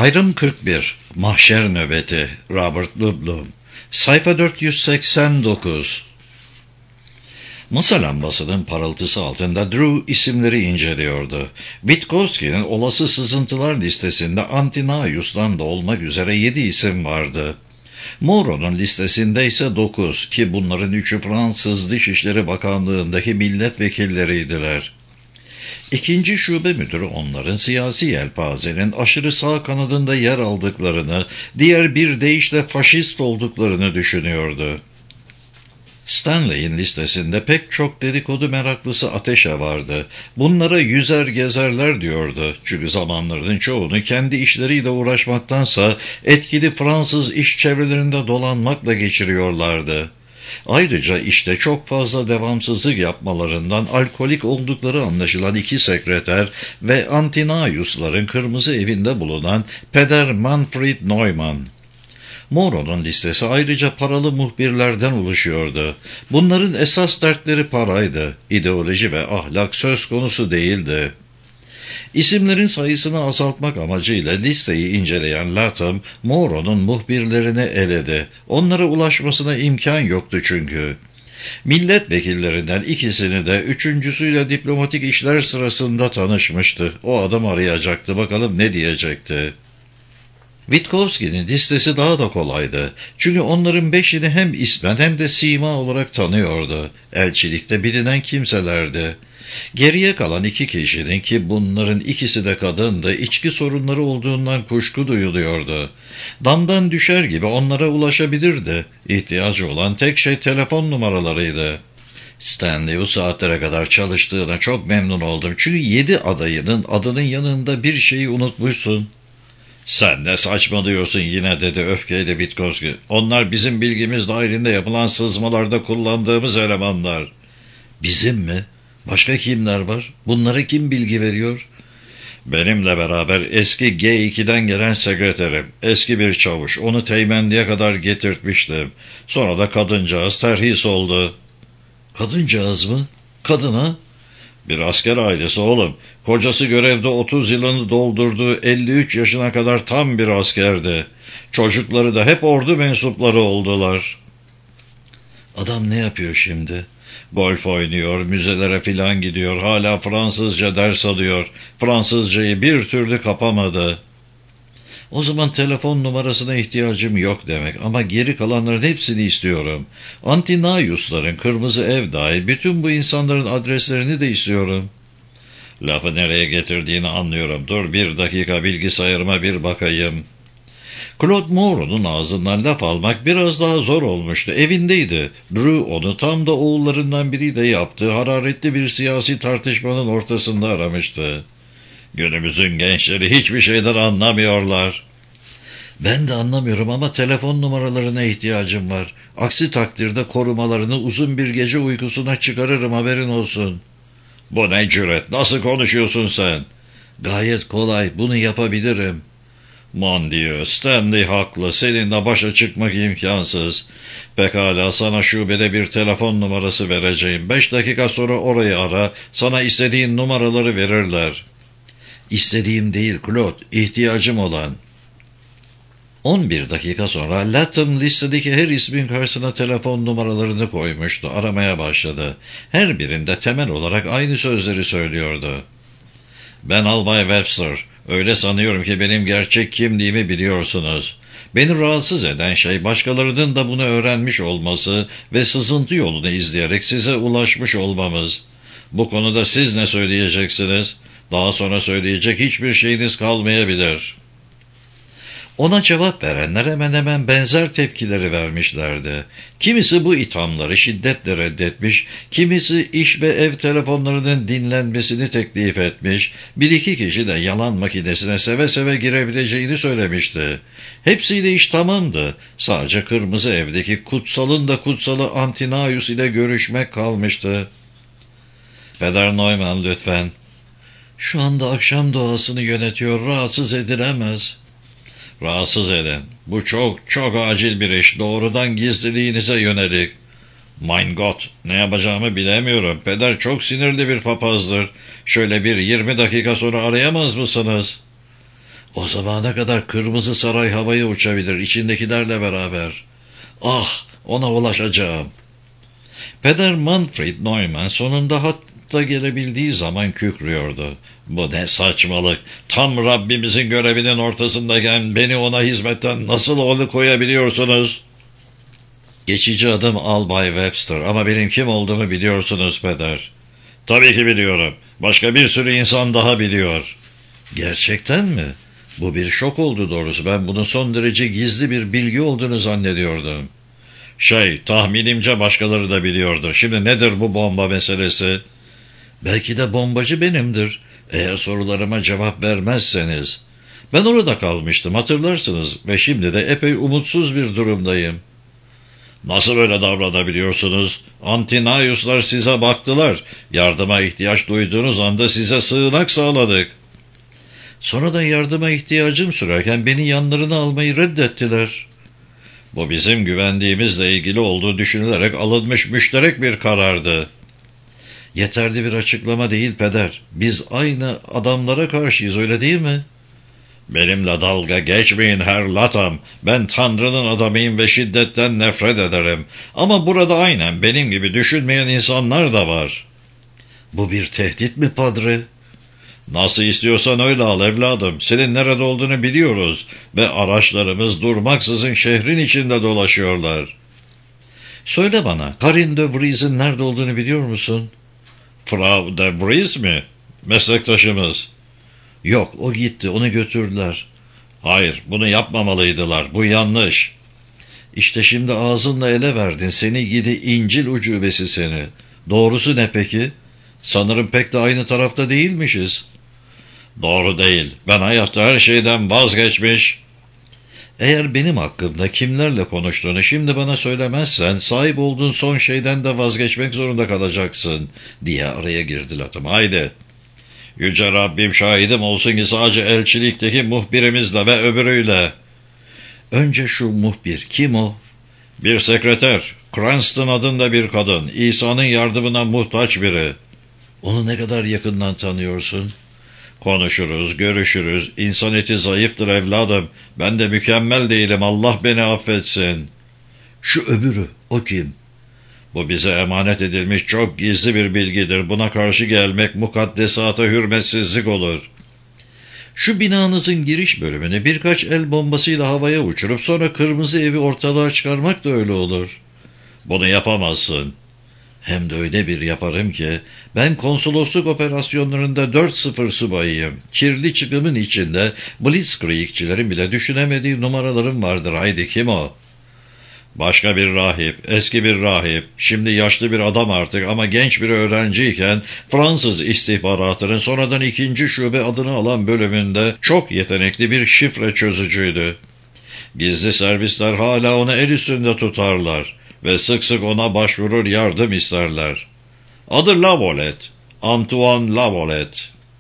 Ayrım 41. Mahşer nöbeti. Robert Ludlum. Sayfa 489. Masa lambasının parıltısı altında Drew isimleri inceliyordu. Witkowski'nin olası sızıntılar listesinde Antinaus'tan da olmak üzere 7 isim vardı. Moreau'nun listesinde ise 9 ki bunların 3'ü Fransız Dışişleri Bakanlığı'ndaki milletvekilleriydiler. İkinci şube müdürü onların siyasi yelpazenin aşırı sağ kanadında yer aldıklarını, diğer bir deyişle faşist olduklarını düşünüyordu. Stanley'in listesinde pek çok dedikodu meraklısı ateşe vardı. Bunlara yüzer gezerler diyordu. Çünkü zamanlarının çoğunu kendi işleriyle uğraşmaktansa etkili Fransız iş çevrelerinde dolanmakla geçiriyorlardı. Ayrıca işte çok fazla devamsızlık yapmalarından alkolik oldukları anlaşılan 2 sekreter ve Antinaus'ların kırmızı evinde bulunan Peder Manfred Neumann. Moreau'nun listesi ayrıca paralı muhbirlerden oluşuyordu. Bunların esas dertleri paraydı. İdeoloji ve ahlak söz konusu değildi. İsimlerin sayısını azaltmak amacıyla listeyi inceleyen Latham, Moreau'nun muhbirlerini eledi. Onlara ulaşmasına imkan yoktu çünkü. Milletvekillerinden ikisini de üçüncüsüyle diplomatik işler sırasında tanışmıştı. O adam arayacaktı, bakalım ne diyecekti. Witkowski'nin listesi daha da kolaydı. Çünkü onların 5'ini hem ismen hem de sima olarak tanıyordu. Elçilikte bilinen kimselerdi. Geriye kalan 2 kişinin ki bunların ikisi de kadındı, içki sorunları olduğundan kuşku duyuluyordu. Damdan düşer gibi onlara ulaşabilirdi. İhtiyacı olan tek şey telefon numaralarıydı. Stanley bu saatlere kadar çalıştığına çok memnun oldum. Çünkü 7 adayının adının yanında bir şeyi unutmuşsun. Sen ne saçmalıyorsun yine dedi öfkeyle Witkowski. Onlar bizim bilgimiz dahilinde yapılan sızmalarda kullandığımız elemanlar. Bizim mi? Başka kimler var? Bunlara kim bilgi veriyor? Benimle beraber eski G2'den gelen sekreterim. Eski bir çavuş. Onu Teğmenliğe kadar getirtmiştim. Sonra da kadıncağız terhis oldu. Kadıncağız mı? Kadına? Bir asker ailesi oğlum. Kocası görevde 30 yılını doldurduğu 53 yaşına kadar tam bir askerdi. Çocukları da hep ordu mensupları oldular. Adam ne yapıyor şimdi? Golf oynuyor, müzelere filan gidiyor, hala Fransızca ders alıyor. Fransızcayı bir türlü kapamadı. O zaman telefon numarasına ihtiyacım yok demek ama geri kalanların hepsini istiyorum. Antinaus'ların kırmızı ev dahil bütün bu insanların adreslerini de istiyorum. Lafı nereye getirdiğini anlıyorum. Dur 1 dakika bilgisayarıma bir bakayım. Claude Moreau'nun ağzından laf almak biraz daha zor olmuştu. Evindeydi. Drew onu tam da oğullarından biriyle yaptığı hararetli bir siyasi tartışmanın ortasında aramıştı. Günümüzün gençleri hiçbir şeyden anlamıyorlar. Ben de anlamıyorum ama telefon numaralarına ihtiyacım var. Aksi takdirde korumalarını uzun bir gece uykusuna çıkarırım, haberin olsun. Bu ne cüret? Nasıl konuşuyorsun sen? Gayet kolay, bunu yapabilirim. Mon Dieu, Stanley haklı. Seninle başa çıkmak imkansız. Pekala, sana şubede bir telefon numarası vereceğim. 5 dakika sonra orayı ara. Sana istediğin numaraları verirler. İstediğim değil Claude, ihtiyacım olan. 11 dakika sonra Latham listedeki her ismin karşısına telefon numaralarını koymuştu. Aramaya başladı. Her birinde temel olarak aynı sözleri söylüyordu. Ben Albay Webster. Öyle sanıyorum ki benim gerçek kimliğimi biliyorsunuz. Beni rahatsız eden şey başkalarının da bunu öğrenmiş olması ve sızıntı yolunu izleyerek size ulaşmış olmamız. Bu konuda siz ne söyleyeceksiniz? Daha sonra söyleyecek hiçbir şeyiniz kalmayabilir. Ona cevap verenler hemen hemen benzer tepkileri vermişlerdi. Kimisi bu ithamları şiddetle reddetmiş, kimisi iş ve ev telefonlarının dinlenmesini teklif etmiş, 1-2 kişi de yalan makinesine seve seve girebileceğini söylemişti. Hepsiyle iş tamamdı. Sadece kırmızı evdeki kutsalın da kutsalı Antinaus ile görüşmek kalmıştı. Peder Neumann lütfen. Şu anda akşam duasını yönetiyor, rahatsız edilemez. Rahatsız edin. Bu çok acil bir iş. Doğrudan gizliliğinize yönelik. Mein Gott, ne yapacağımı bilemiyorum. Peder çok sinirli bir papazdır. Şöyle bir 20 dakika sonra arayamaz mısınız? O zamana kadar Kırmızı Saray havaya uçabilir içindekilerle beraber. Ah, ona ulaşacağım. Peder Manfred Neumann sonunda hatta gelebildiği zaman kükrüyordu. Bu ne saçmalık. Tam Rabbimizin görevinin ortasındayken beni ona hizmetten nasıl alıkoyabiliyorsunuz? Geçici adım Albay Webster ama benim kim olduğumu biliyorsunuz Peder. Tabii ki biliyorum. Başka bir sürü insan daha biliyor. Gerçekten mi? Bu bir şok oldu doğrusu. Ben bunun son derece gizli bir bilgi olduğunu zannediyordum. Tahminimce başkaları da biliyordu. Şimdi nedir bu bomba meselesi? Belki de bombacı benimdir. Eğer sorularıma cevap vermezseniz. Ben orada kalmıştım, hatırlarsınız, ve şimdi de epey umutsuz bir durumdayım. Nasıl öyle davranabiliyorsunuz? Antinaiuslar size baktılar. Yardıma ihtiyaç duyduğunuz anda size sığınak sağladık. Sonradan yardıma ihtiyacım sürerken beni yanlarına almayı reddettiler. Bu bizim güvendiğimizle ilgili olduğu düşünülerek alınmış müşterek bir karardı. Yeterli bir açıklama değil Peder. Biz aynı adamlara karşıyız, öyle değil mi? Benimle dalga geçmeyin Herr Latham. Ben Tanrı'nın adamıyım ve şiddetten nefret ederim. Ama burada aynen benim gibi düşünmeyen insanlar da var. Bu bir tehdit mi Padre? Nasıl istiyorsan öyle al evladım. Senin nerede olduğunu biliyoruz ve araçlarımız durmaksızın şehrin içinde dolaşıyorlar. Söyle bana, Karin de Vries'in nerede olduğunu biliyor musun? Frau de Vries mi? Meslektaşımız. Yok, o gitti, onu götürdüler. Hayır, bunu yapmamalıydılar, bu yanlış. İşte şimdi ağzınla ele verdin, seni gidi İncil ucubesi seni. Doğrusu ne peki? Sanırım pek de aynı tarafta değilmişiz. Doğru değil, ben hayatta her şeyden vazgeçmiş. Eğer benim hakkımda kimlerle konuştuğunu şimdi bana söylemezsen, sahip olduğun son şeyden de vazgeçmek zorunda kalacaksın, diye araya girdi Latham. Haydi. Yüce Rabbim şahidim olsun ki sadece elçilikteki muhbirimizle ve öbürüyle. Önce şu muhbir, kim o? Bir sekreter, Cranston adında bir kadın, İsa'nın yardımına muhtaç biri. Onu ne kadar yakından tanıyorsun? Konuşuruz, görüşürüz. İnsan eti zayıftır evladım. Ben de mükemmel değilim, Allah beni affetsin. Şu öbürü, o kim? Bu bize emanet edilmiş çok gizli bir bilgidir. Buna karşı gelmek mukaddesata hürmetsizlik olur. Şu binanızın giriş bölümünü birkaç el bombasıyla havaya uçurup sonra kırmızı evi ortalığa çıkarmak da öyle olur. Bunu yapamazsın. Hem de öyle bir yaparım ki ben konsolosluk operasyonlarında 4-0 subayıyım. Kirli çıkımın içinde blitzkriegçilerin bile düşünemediği numaralarım vardır. Haydi kim o? Başka bir rahip, eski bir rahip, şimdi yaşlı bir adam artık ama genç bir öğrenciyken Fransız istihbaratının sonradan 2. şube adını alan bölümünde çok yetenekli bir şifre çözücüydü. Gizli servisler hala onu el üstünde tutarlar ve sık sık ona başvurur, yardım isterler. Adı Lavalette, Antoine Lavalette.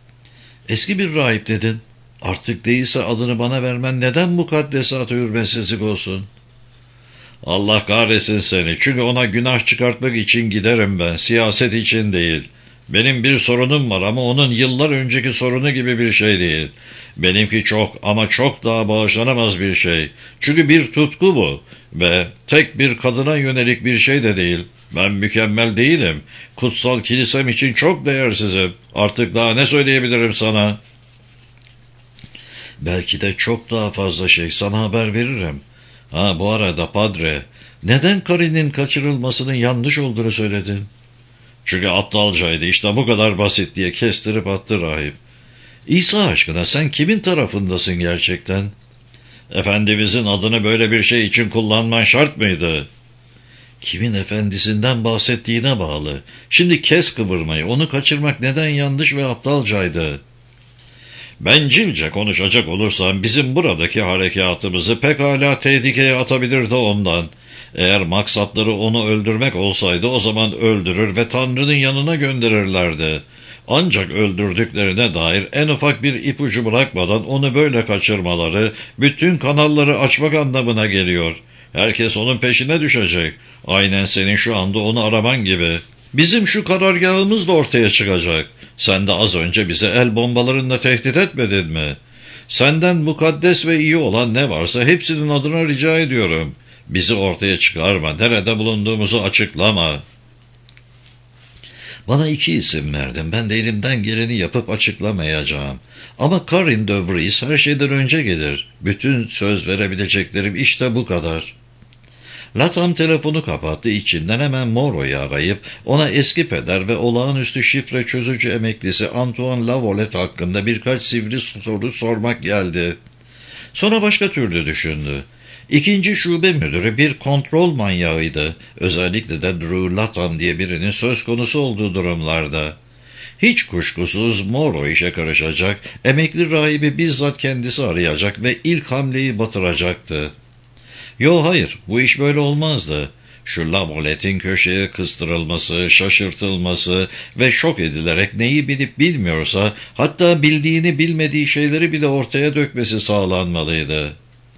Eski bir rahip dedin. Artık değilse adını bana vermen neden mukaddesat-ı hürmetsizlik olsun? Allah kahretsin seni. Çünkü ona günah çıkartmak için giderim ben. Siyaset için değil. Benim bir sorunum var ama onun yıllar önceki sorunu gibi bir şey değil. Benimki çok ama çok daha bağışlanamaz bir şey. Çünkü bir tutku bu. Ve tek bir kadına yönelik bir şey de değil. Ben mükemmel değilim. Kutsal kilisem için çok değersizim. Artık daha ne söyleyebilirim sana? Belki de çok daha fazla şey. Sana haber veririm. Bu arada Padre, neden Karin'in kaçırılmasının yanlış olduğunu söyledin? Çünkü aptalcaydı, işte bu kadar basit diye kestirip attı rahip. İsa aşkına sen kimin tarafındasın gerçekten? Efendimizin adını böyle bir şey için kullanman şart mıydı? Kimin efendisinden bahsettiğine bağlı. Şimdi kes kıvırmayı, onu kaçırmak neden yanlış ve aptalcaydı? Bencilce konuşacak olursam bizim buradaki harekatımızı pekala tehlikeye atabilirdi ondan. Eğer maksatları onu öldürmek olsaydı o zaman öldürür ve Tanrı'nın yanına gönderirlerdi. Ancak öldürdüklerine dair en ufak bir ipucu bırakmadan onu böyle kaçırmaları bütün kanalları açmak anlamına geliyor. Herkes onun peşine düşecek. Aynen senin şu anda onu araman gibi. Bizim şu karargahımız da ortaya çıkacak. Sen de az önce bize el bombalarınla tehdit etmedin mi? Senden mukaddes ve iyi olan ne varsa hepsinin adına rica ediyorum. Bizi ortaya çıkarma, nerede bulunduğumuzu açıklama. Bana 2 isim verdin, ben de elimden geleni yapıp açıklamayacağım. Ama Karin de Vries her şeyden önce gelir. Bütün söz verebileceklerim işte bu kadar. Latham telefonu kapattı, içinden hemen Moreau'yu arayıp ona eski peder ve olağanüstü şifre çözücü emeklisi Antoine Lavolette hakkında birkaç sivri soru sormak geldi. Sonra başka türlü düşündü. 2. şube müdürü bir kontrol manyağıydı. Özellikle de Drew Latham diye birinin söz konusu olduğu durumlarda. Hiç kuşkusuz Moreau işe karışacak, emekli rahibi bizzat kendisi arayacak ve ilk hamleyi batıracaktı. Yo hayır, bu iş böyle olmazdı. Şu Lamolette'in köşeye kıstırılması, şaşırtılması ve şok edilerek neyi bilip bilmiyorsa, hatta bildiğini bilmediği şeyleri bile ortaya dökmesi sağlanmalıydı.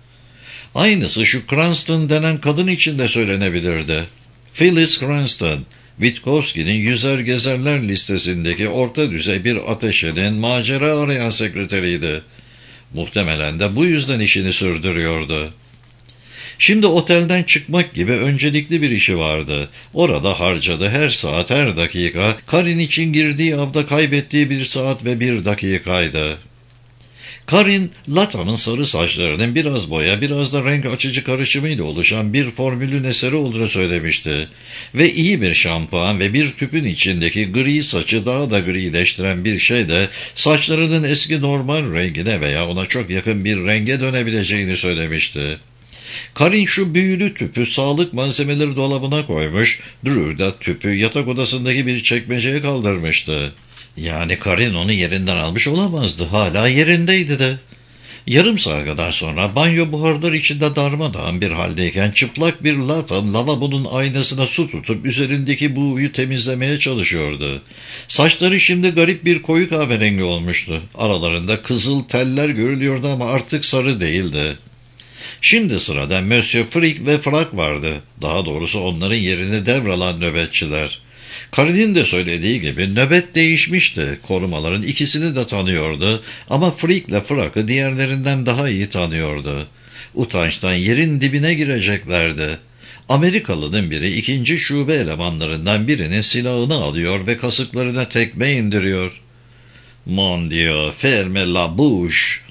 Aynısı şu Cranston denen kadın için de söylenebilirdi. Phyllis Cranston, Witkowski'nin Yüzer Gezerler listesindeki orta düzey bir ateşenin macera arayan sekreteriydi. Muhtemelen de bu yüzden işini sürdürüyordu. Şimdi otelden çıkmak gibi öncelikli bir işi vardı. Orada harcadı her saat, her dakika, Karin için girdiği avda kaybettiği 1 saat ve 1 dakikaydı. Karin, Latham'ın sarı saçlarının biraz boya, biraz da renk açıcı karışımıyla oluşan bir formülün eseri olduğunu söylemişti. Ve iyi bir şampuan ve bir tüpün içindeki gri saçı daha da grileştiren bir şey de saçlarının eski normal rengine veya ona çok yakın bir renge dönebileceğini söylemişti. Karin şu büyülü tüpü sağlık malzemeleri dolabına koymuş, Drew da tüpü yatak odasındaki bir çekmeceye kaldırmıştı. Yani Karin onu yerinden almış olamazdı, hala yerindeydi de. Yarım saat kadar sonra banyo buharlar içinde darmadağın bir haldeyken çıplak bir Latham lavabonun aynasına su tutup üzerindeki buğuyu temizlemeye çalışıyordu. Saçları şimdi garip bir koyu kahverengi olmuştu. Aralarında kızıl teller görülüyordu ama artık sarı değildi. Şimdi sırada Monsieur Frick ve Frak vardı. Daha doğrusu onların yerini devralan nöbetçiler. Karin'in de söylediği gibi nöbet değişmişti. Korumaların ikisini de tanıyordu ama Frick ile Frak'ı diğerlerinden daha iyi tanıyordu. Utançtan yerin dibine gireceklerdi. Amerikalı'nın biri 2. şube elemanlarından birinin silahını alıyor ve kasıklarına tekme indiriyor. "Mon Dieu, ferme la bouche!"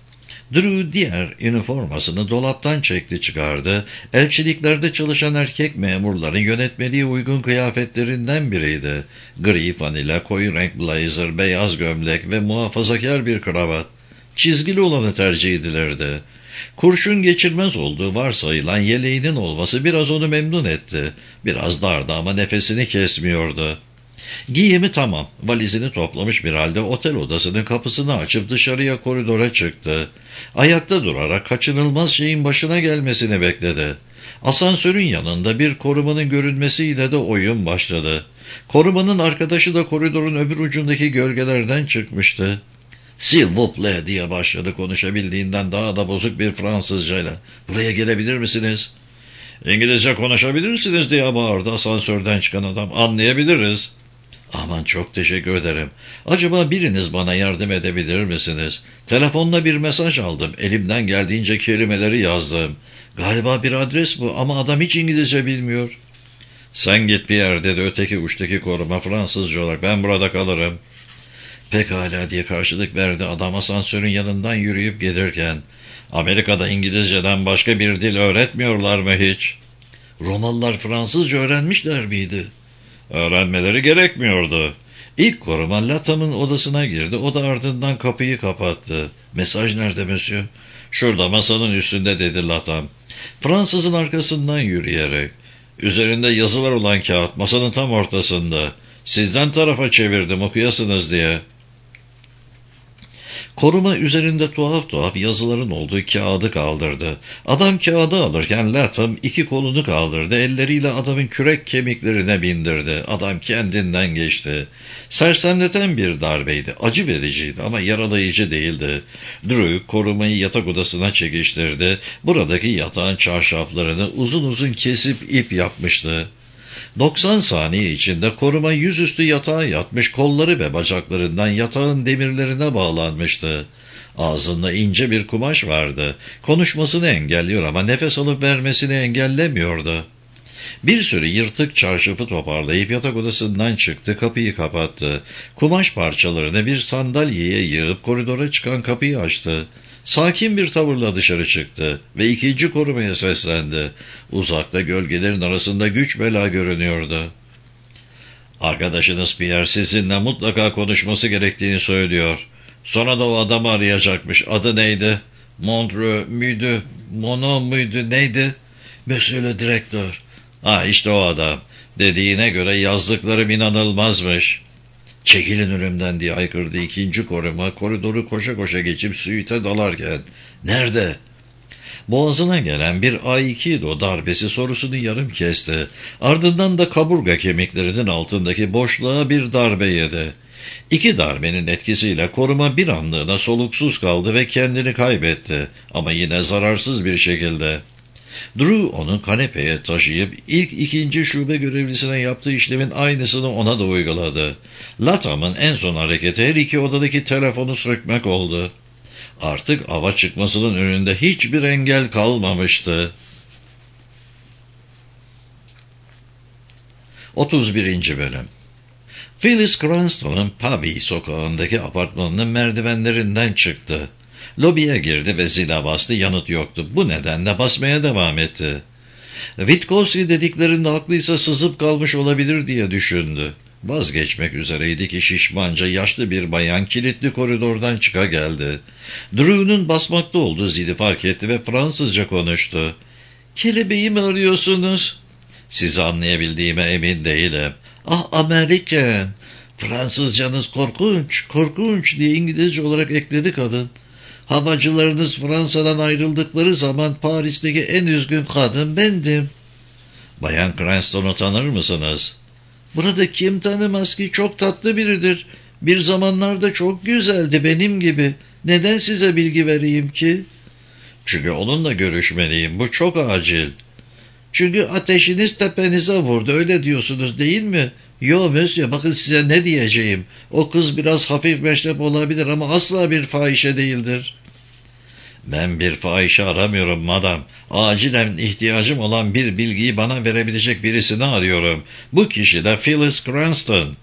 Drew diğer üniformasını dolaptan çekti çıkardı. Elçiliklerde çalışan erkek memurların yönetmeliğe uygun kıyafetlerinden biriydi. Gri fanila, koyu renk blazer, beyaz gömlek ve muhafazakar bir kravat. Çizgili olanı tercih edilirdi. Kurşun geçirmez olduğu varsayılan yeleğinin olması biraz onu memnun etti. Biraz dardı ama nefesini kesmiyordu. Giyimi tamam, valizini toplamış bir halde otel odasının kapısını açıp dışarıya koridora çıktı. Ayakta durarak kaçınılmaz şeyin başına gelmesini bekledi. Asansörün yanında bir korumanın görünmesiyle de oyun başladı. Korumanın arkadaşı da koridorun öbür ucundaki gölgelerden çıkmıştı. "S'il vous plaît" diye başladı konuşabildiğinden daha da bozuk bir Fransızcayla. "Buraya gelebilir misiniz?" "İngilizce konuşabilirsiniz" diye bağırdı asansörden çıkan adam. "Anlayabiliriz." "Aman çok teşekkür ederim. Acaba biriniz bana yardım edebilir misiniz? Telefonla bir mesaj aldım. Elimden geldiğince kelimeleri yazdım. Galiba bir adres bu ama adam hiç İngilizce bilmiyor." "Sen git bir yer" dedi öteki uçtaki koruma Fransızca olarak. "Ben burada kalırım." "Pekala" diye karşılık verdi adam asansörün yanından yürüyüp gelirken. "Amerika'da İngilizceden başka bir dil öğretmiyorlar mı hiç?" "Romalılar Fransızca öğrenmişler miydi?" "Öğrenmeleri gerekmiyordu." İlk koruma Latham'ın odasına girdi. O da ardından kapıyı kapattı. "Mesaj nerede monsieur?" "Şurada masanın üstünde" dedi Latham. Fransızın arkasından yürüyerek. "Üzerinde yazılar olan kağıt masanın tam ortasında. Sizden tarafa çevirdim okuyasınız diye." Koruma üzerinde tuhaf tuhaf yazıların olduğu kağıdı kaldırdı. Adam kağıdı alırken Latham 2 kolunu kaldırdı. Elleriyle adamın kürek kemiklerine bindirdi. Adam kendinden geçti. Sersemleten bir darbeydi. Acı vericiydi ama yaralayıcı değildi. Drew korumayı yatak odasına çekiştirdi. Buradaki yatağın çarşaflarını uzun uzun kesip ip yapmıştı. 90 saniye içinde koruma yüzüstü yatağa yatmış, kolları ve bacaklarından yatağın demirlerine bağlanmıştı. Ağzında ince bir kumaş vardı. Konuşmasını engelliyor ama nefes alıp vermesini engellemiyordu. Bir sürü yırtık çarşafı toparlayıp yatak odasından çıktı, kapıyı kapattı. Kumaş parçalarını bir sandalyeye yığıp koridora çıkan kapıyı açtı. Sakin bir tavırla dışarı çıktı ve ikinci korumaya seslendi. Uzakta gölgelerin arasında güç bela görünüyordu. Arkadaşınız Pierre sizinle mutlaka konuşması gerektiğini söylüyor. Sonra da o adamı arayacakmış. Adı neydi? Montreux müydü? Monod muydu? Neydi? Monsieur le Directeur. İşte o adam. Dediğine göre yazdıklarım inanılmazmış. Çekilin önümden diye haykırdı ikinci koruma, koridoru koşa koşa geçip suite dalarken. Nerede? Boğazına gelen bir aikido darbesi sorusunu yarım kesti. Ardından da kaburga kemiklerinin altındaki boşluğa bir darbe yedi. İki darbenin etkisiyle koruma bir anlığına soluksuz kaldı ve kendini kaybetti. Ama yine zararsız bir şekilde. Drew onu kanepeye taşıyıp ilk ikinci şube görevlisine yaptığı işlemin aynısını ona da uyguladı. Latham'ın en son hareketi her iki odadaki telefonu sökmek oldu. Artık ava çıkmasının önünde hiçbir engel kalmamıştı. 31. Bölüm. Phyllis Cranston'ın Pavey sokağındaki apartmanının merdivenlerinden çıktı. Lobiye girdi ve zile bastı, yanıt yoktu. Bu nedenle basmaya devam etti. Witkowski dediklerinde haklıysa sızıp kalmış olabilir diye düşündü. Vazgeçmek üzereydi ki şişmanca yaşlı bir bayan kilitli koridordan çıka geldi. Drew'nun basmakta olduğu zili fark etti ve Fransızca konuştu. "Kelebeği mi arıyorsunuz?" "Sizi anlayabildiğime emin değilim." Amerikan. Fransızcanız korkunç, korkunç diye İngilizce olarak ekledi kadın. Havacılarınız Fransa'dan ayrıldıkları zaman Paris'teki en üzgün kadın bendim. Bayan Cranston'u tanır mısınız? Burada kim tanımaz ki, çok tatlı biridir. Bir zamanlarda çok güzeldi benim gibi. Neden size bilgi vereyim ki? Çünkü onunla görüşmeliyim. Bu çok acil. Çünkü ateşiniz tepenize vurdu, öyle diyorsunuz değil mi? Yo monsieur, bakın size ne diyeceğim. O kız biraz hafif meşrep olabilir ama asla bir fahişe değildir. Ben bir fahişe aramıyorum madam. Acilen ihtiyacım olan bir bilgiyi bana verebilecek birisini arıyorum. Bu kişi de Phyllis Cranston.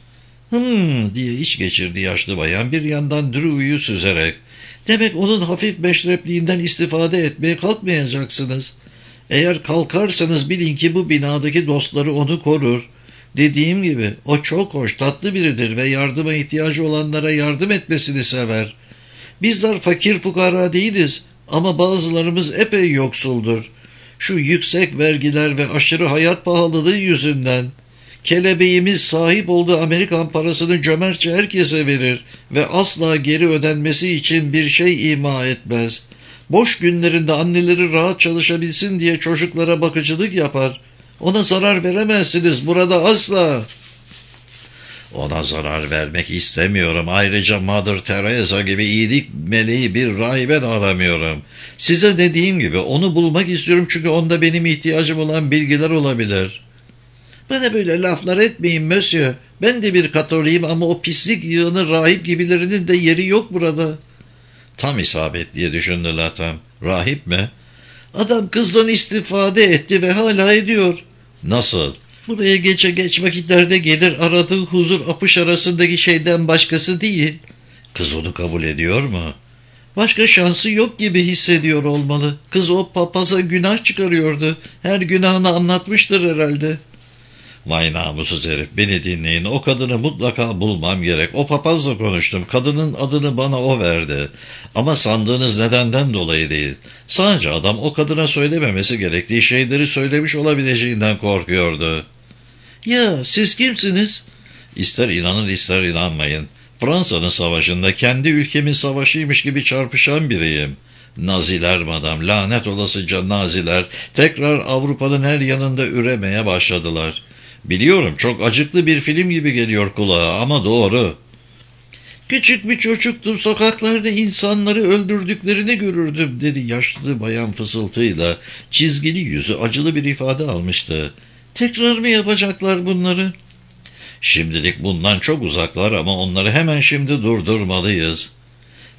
Diye iç geçirdi yaşlı bayan bir yandan Drew'yu süzerek. Demek onun hafif meşrepliğinden istifade etmeye kalkmayacaksınız. Eğer kalkarsanız bilin ki bu binadaki dostları onu korur. Dediğim gibi o çok hoş, tatlı biridir ve yardıma ihtiyacı olanlara yardım etmesini sever. Bizler fakir fukara değiliz ama bazılarımız epey yoksuldur. Şu yüksek vergiler ve aşırı hayat pahalılığı yüzünden. Kelebeğimiz sahip olduğu Amerikan parasını cömertçe herkese verir ve asla geri ödenmesi için bir şey ima etmez. Boş günlerinde anneleri rahat çalışabilsin diye çocuklara bakıcılık yapar. Ona zarar veremezsiniz burada asla. Ona zarar vermek istemiyorum. Ayrıca Mother Teresa gibi iyilik meleği bir rahibe de aramıyorum. Size dediğim gibi onu bulmak istiyorum çünkü onda benim ihtiyacım olan bilgiler olabilir. Bana böyle laflar etmeyin monsieur. Ben de bir Katolik'im ama o pislik yığını rahip gibilerinin de yeri yok burada. Tam isabet diye düşündü Latham. Rahip mi? Adam kızdan istifade etti ve hala ediyor. Nasıl? Buraya gece geç vakitlerde gelir, aradığı huzur apış arasındaki şeyden başkası değil. Kız onu kabul ediyor mu? Başka şansı yok gibi hissediyor olmalı. Kız o papaza günah çıkarıyordu. Her günahını anlatmıştır herhalde. Vay namussuz herif, beni dinleyin. O kadını mutlaka bulmam gerek. O papazla konuştum. Kadının adını bana o verdi. Ama sandığınız nedenden dolayı değil. Sadece adam o kadına söylememesi gerektiği şeyleri söylemiş olabileceğinden korkuyordu. Ya siz kimsiniz? İster inanın ister inanmayın. Fransa'nın savaşında kendi ülkemin savaşıymış gibi çarpışan biriyim. Naziler madam, lanet olasıca Naziler tekrar Avrupa'nın her yanında üremeye başladılar. Biliyorum, çok acıklı bir film gibi geliyor kulağa ama doğru. Küçük bir çocuktum, sokaklarda insanları öldürdüklerini görürdüm dedi yaşlı bayan fısıltıyla. Çizgili yüzü acılı bir ifade almıştı. Tekrar mı yapacaklar bunları? Şimdilik bundan çok uzaklar ama onları hemen şimdi durdurmalıyız.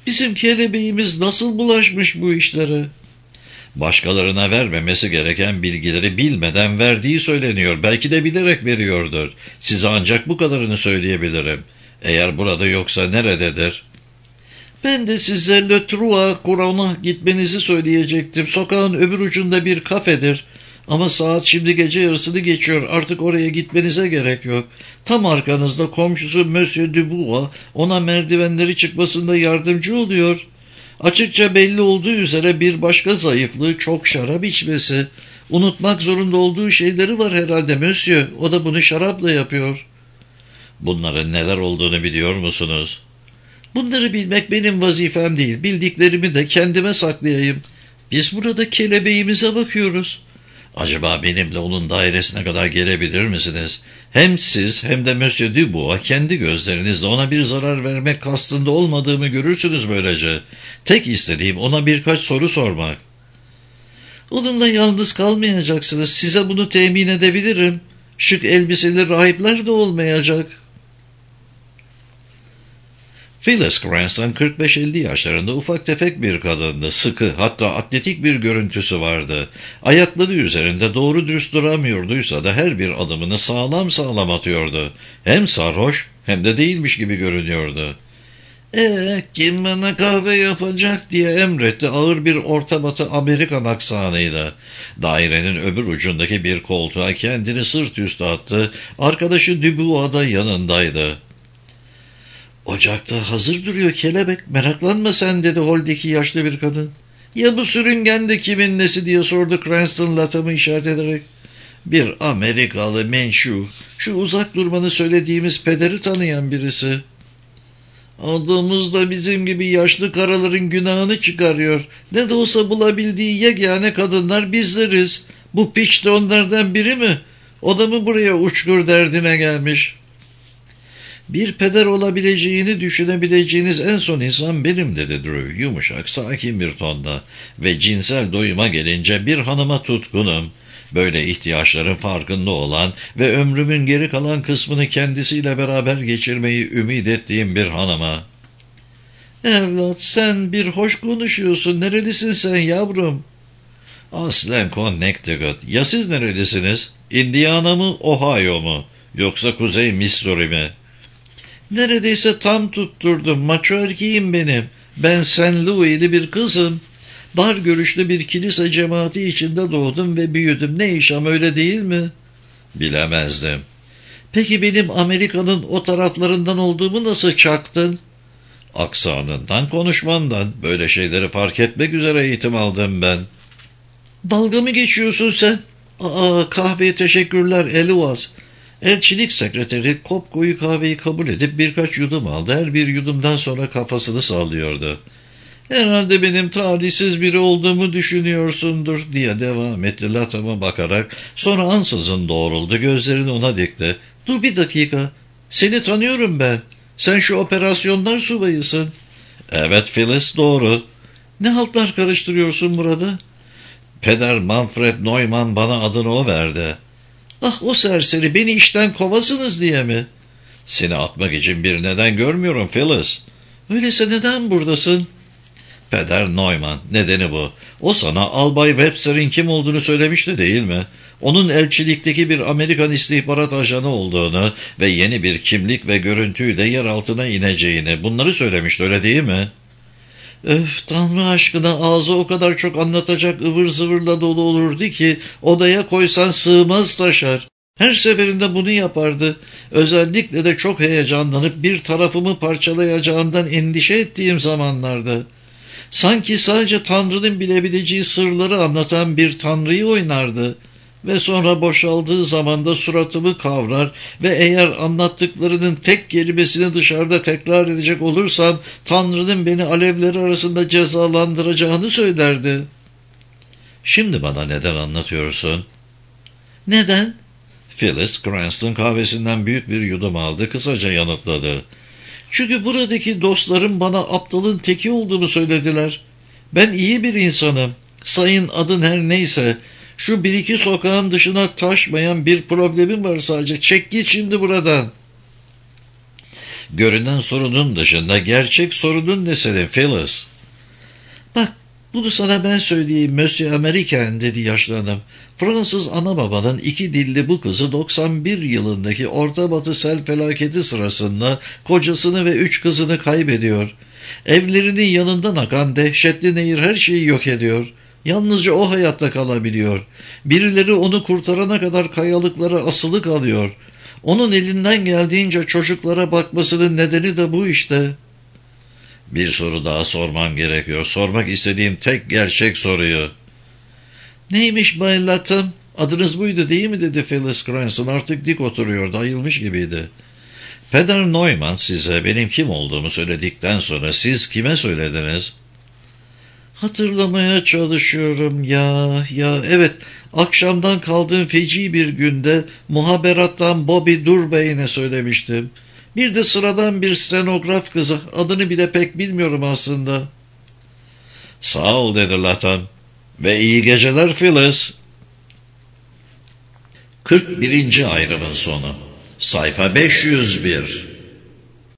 Bizim kelebeğimiz nasıl bulaşmış bu işlere? Başkalarına vermemesi gereken bilgileri bilmeden verdiği söyleniyor. Belki de bilerek veriyordur. Size ancak bu kadarını söyleyebilirim. Eğer burada yoksa nerededir? Ben de size Le Trois Couronnes'a gitmenizi söyleyecektim. Sokağın öbür ucunda bir kafedir. Ama saat şimdi gece yarısını geçiyor. Artık oraya gitmenize gerek yok. Tam arkanızda komşusu Monsieur Dubois ona merdivenleri çıkmasında yardımcı oluyor. Açıkça belli olduğu üzere bir başka zayıflığı çok şarap içmesi. Unutmak zorunda olduğu şeyleri var herhalde Monsieur. O da bunu şarapla yapıyor. Bunların neler olduğunu biliyor musunuz? Bunları bilmek benim vazifem değil. Bildiklerimi de kendime saklayayım. Biz burada kelebeğimize bakıyoruz. Acaba benimle onun dairesine kadar gelebilir misiniz? Hem siz hem de Monsieur Dubois kendi gözlerinizle ona bir zarar vermek kastında olmadığımı görürsünüz böylece. Tek istediğim ona birkaç soru sormak. Onunla yalnız kalmayacaksınız. Size bunu temin edebilirim. Şık elbiseli rahipler de olmayacak. Phyllis Cranston 45-50 yaşlarında ufak tefek bir kadındı. Sıkı, hatta atletik bir görüntüsü vardı. Ayakları üzerinde doğru dürüst duramıyorduysa da her bir adımını sağlam sağlam atıyordu. Hem sarhoş hem de değilmiş gibi görünüyordu. Kim bana kahve yapacak diye emretti ağır bir Orta Batı Amerikan aksanıyla. Dairenin öbür ucundaki bir koltuğa kendini sırt üstü attı. Arkadaşı Dubois da yanındaydı. Ocakta hazır duruyor kelebek. Meraklanma sen dedi holdeki yaşlı bir kadın. Ya bu sürüngen de kimin nesi diye sordu Cranston latamı işaret ederek. Bir Amerikalı menşu. Şu uzak durmanı söylediğimiz pederi tanıyan birisi. Adamız da bizim gibi yaşlı karaların günahını çıkarıyor. Ne de olsa bulabildiği yegane kadınlar bizleriz. Bu piç de onlardan biri mi? O da mı buraya uçkur derdine gelmiş? Bir peder olabileceğini düşünebileceğiniz en son insan benim dedi Drew yumuşak sakin bir tonda ve cinsel doyuma gelince bir hanıma tutkunum. Böyle ihtiyaçların farkında olan ve ömrümün geri kalan kısmını kendisiyle beraber geçirmeyi ümit ettiğim bir hanıma. Evlat sen bir hoş konuşuyorsun. Nerelisin sen yavrum? Aslen Connecticut. Ya siz nerelisiniz? Indiana mı Ohio mu? Yoksa Kuzey Missouri mi? Neredeyse tam tutturdum. Maço erkeğim benim. Ben St. Louis'li bir kızım. Dar görüşlü bir kilise cemaati içinde doğdum ve büyüdüm. Ne iş ama öyle değil mi? Bilemezdim. Peki benim Amerika'nın o taraflarından olduğumu nasıl çaktın? Aksanından, konuşmandan. Böyle şeyleri fark etmek üzere eğitim aldım ben. Dalga mı geçiyorsun sen? Kahveye teşekkürler Eluaz. Elçilik sekreteri kopkoyu kahveyi kabul edip birkaç yudum aldı. Her bir yudumdan sonra kafasını sallıyordu. Herhalde benim talihsiz biri olduğumu düşünüyorsundur diye devam etti Latham'a bakarak. Sonra ansızın doğruldu, gözlerini ona dikti. Dur bir dakika, seni tanıyorum ben. Sen şu operasyonlar subayısın. Evet Phyllis, doğru. Ne haltlar karıştırıyorsun burada? Peder Manfred Neumann bana adını o verdi. Ah o serseri beni işten kovasınız diye mi? Seni atmak için bir neden görmüyorum Phyllis. Öyleyse neden buradasın? Peder Neumann, nedeni bu. O sana Albay Webster'in kim olduğunu söylemişti değil mi? Onun elçilikteki bir Amerikan istihbarat ajanı olduğunu ve yeni bir kimlik ve görüntüyle yer altına ineceğini bunları söylemişti öyle değil mi? Öf Tanrı aşkına ağzı o kadar çok anlatacak ıvır zıvırla dolu olurdu ki odaya koysan sığmaz taşar. Her seferinde bunu yapardı. Özellikle de çok heyecanlanıp bir tarafımı parçalayacağından endişe ettiğim zamanlarda. Sanki sadece Tanrı'nın bilebileceği sırları anlatan bir Tanrı'yı oynardı. Ve sonra boşaldığı zaman da suratımı kavrar ve eğer anlattıklarının tek kelimesini dışarıda tekrar edecek olursam Tanrı'nın beni alevleri arasında cezalandıracağını söylerdi. Şimdi bana neden anlatıyorsun? Neden? Phyllis Cranston kahvesinden büyük bir yudum aldı, kısaca yanıtladı. Çünkü buradaki dostlarım bana aptalın teki olduğumu söylediler. Ben iyi bir insanım. Sayın adın her neyse. Şu bir iki sokağın dışına taşmayan bir problemim var sadece. Çek git şimdi buradan. Görünen sorunun dışında gerçek sorunun ne senin Phyllis? Bak, bunu sana ben söyleyeyim Monsieur Americain, dedi yaşlı hanım. Fransız ana babanın 2 dilli bu kızı 91 yılındaki Orta Batı sel felaketi sırasında kocasını ve 3 kızını kaybediyor. Evlerinin yanından akan dehşetli nehir her şeyi yok ediyor. Yalnızca o hayatta kalabiliyor. Birileri onu kurtarana kadar kayalıklara asılı kalıyor. Onun elinden geldiğince çocuklara bakmasının nedeni de bu işte. Bir soru daha sormam gerekiyor. Sormak istediğim tek gerçek soruyu. Neymiş Bay Latham? Adınız buydu değil mi, dedi Phyllis Cranston. Artık dik oturuyordu, ayılmış gibiydi. Peder Neumann size benim kim olduğumu söyledikten sonra siz kime söylediniz? Hatırlamaya çalışıyorum ya evet, akşamdan kaldığım feci bir günde muhaberattan Bobby Durbey'ine söylemiştim. Bir de sıradan bir stenograf kızı, adını bile pek bilmiyorum aslında. Sağ ol, dedi Latham. Ve iyi geceler Phyllis. 41. ayrımın sonu. Sayfa 501.